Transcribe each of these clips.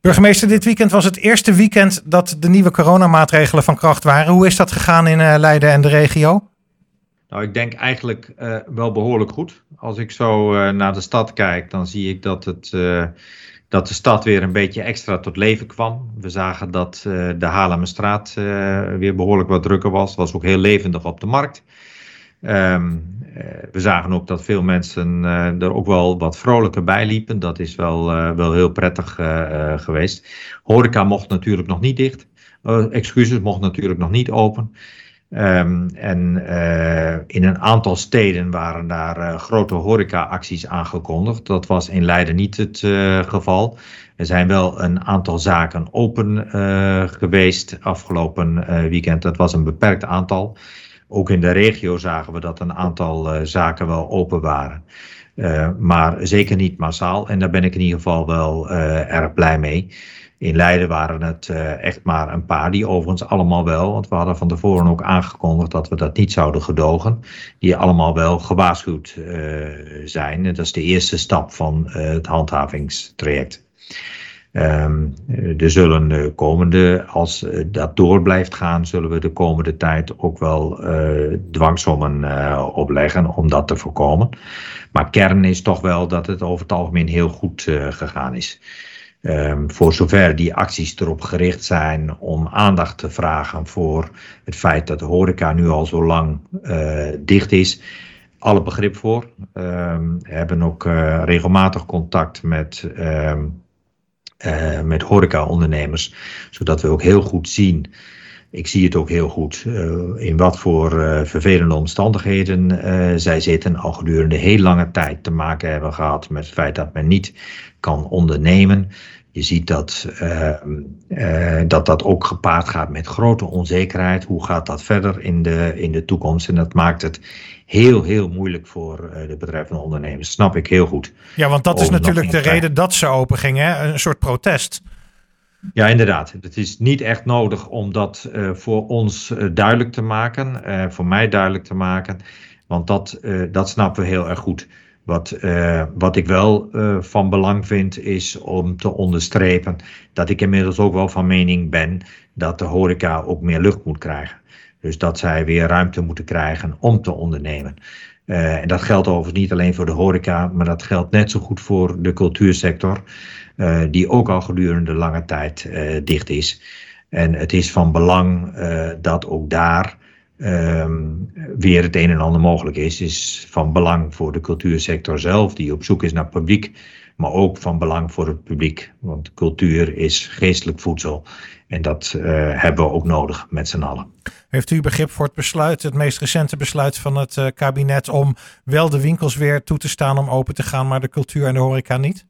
Burgemeester, dit weekend was het eerste weekend dat de nieuwe coronamaatregelen van kracht waren. Hoe is dat gegaan in Leiden en de regio? Nou, ik denk eigenlijk wel behoorlijk goed. Als ik zo naar de stad kijk, dan zie ik dat de stad weer een beetje extra tot leven kwam. We zagen dat de Haarlemmerstraat weer behoorlijk wat drukker was. Het was ook heel levendig op de markt. We zagen ook dat veel mensen er ook wel wat vrolijker bij liepen. Dat is wel heel prettig geweest. Horeca mocht natuurlijk nog niet dicht. Mocht natuurlijk nog niet open. In een aantal steden waren daar grote horeca-acties aangekondigd. Dat was in Leiden niet het geval. Er zijn wel een aantal zaken open geweest afgelopen weekend. Dat was een beperkt aantal. Ook in de regio zagen we dat een aantal zaken wel open waren. Maar zeker niet massaal. En daar ben ik in ieder geval wel erg blij mee. In Leiden waren het echt maar een paar, die overigens allemaal wel, want we hadden van tevoren ook aangekondigd dat we dat niet zouden gedogen, die allemaal wel gewaarschuwd zijn. Dat is de eerste stap van het handhavingstraject. Er zullen de komende, als dat door blijft gaan, zullen we de komende tijd ook wel dwangsommen opleggen om dat te voorkomen. Maar kern is toch wel dat het over het algemeen heel goed gegaan is. Voor zover die acties erop gericht zijn om aandacht te vragen voor het feit dat de horeca nu al zo lang dicht is. Alle begrip voor. We hebben ook regelmatig contact met horeca-ondernemers, zodat we ook heel goed zien. Ik zie het ook heel goed in wat voor vervelende omstandigheden zij zitten. Al gedurende heel lange tijd te maken hebben gehad met het feit dat men niet kan ondernemen. Je ziet dat ook gepaard gaat met grote onzekerheid. Hoe gaat dat verder in de toekomst? En dat maakt het heel, heel moeilijk voor de betreffende ondernemers. Snap ik heel goed. Ja, want dat is natuurlijk de reden dat ze open gingen. Een soort protest. Ja, inderdaad. Het is niet echt nodig om dat voor ons duidelijk te maken. Voor mij duidelijk te maken. Want dat snappen we heel erg goed. Wat ik wel van belang vind is om te onderstrepen dat ik inmiddels ook wel van mening ben dat de horeca ook meer lucht moet krijgen. Dus dat zij weer ruimte moeten krijgen om te ondernemen. En dat geldt overigens niet alleen voor de horeca, maar dat geldt net zo goed voor de cultuursector, die ook al gedurende lange tijd dicht is. En het is van belang dat ook daar weer het een en ander mogelijk is. Het is van belang voor de cultuursector zelf, die op zoek is naar publiek, maar ook van belang voor het publiek. Want cultuur is geestelijk voedsel en dat hebben we ook nodig met z'n allen. Heeft u begrip voor het meest recente besluit van het kabinet om wel de winkels weer toe te staan om open te gaan, maar de cultuur en de horeca niet?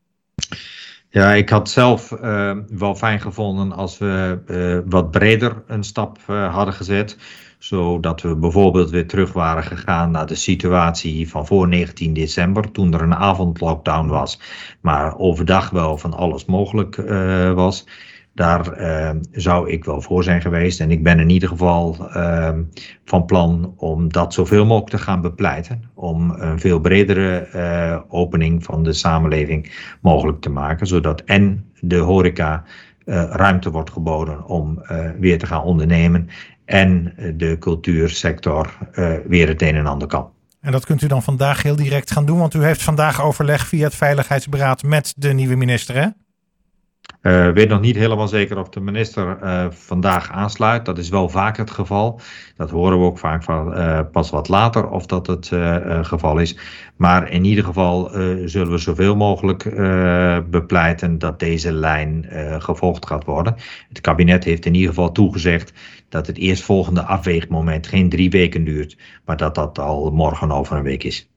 Ja, ik had zelf wel fijn gevonden als we wat breder een stap hadden gezet. Zodat we bijvoorbeeld weer terug waren gegaan naar de situatie van voor 19 december. Toen er een avondlockdown was, maar overdag wel van alles mogelijk was. Daar zou ik wel voor zijn geweest. En ik ben in ieder geval van plan om dat zoveel mogelijk te gaan bepleiten. Om een veel bredere opening van de samenleving mogelijk te maken. Zodat en de horeca ruimte wordt geboden om weer te gaan ondernemen. En de cultuursector weer het een en ander kan. En dat kunt u dan vandaag heel direct gaan doen. Want u heeft vandaag overleg via het Veiligheidsberaad met de nieuwe minister, hè? Ik weet nog niet helemaal zeker of de minister vandaag aansluit. Dat is wel vaak het geval. Dat horen we ook vaak pas wat later of dat het geval is. Maar in ieder geval zullen we zoveel mogelijk bepleiten dat deze lijn gevolgd gaat worden. Het kabinet heeft in ieder geval toegezegd dat het eerstvolgende afweegmoment geen 3 weken duurt, maar dat al morgen over een week is.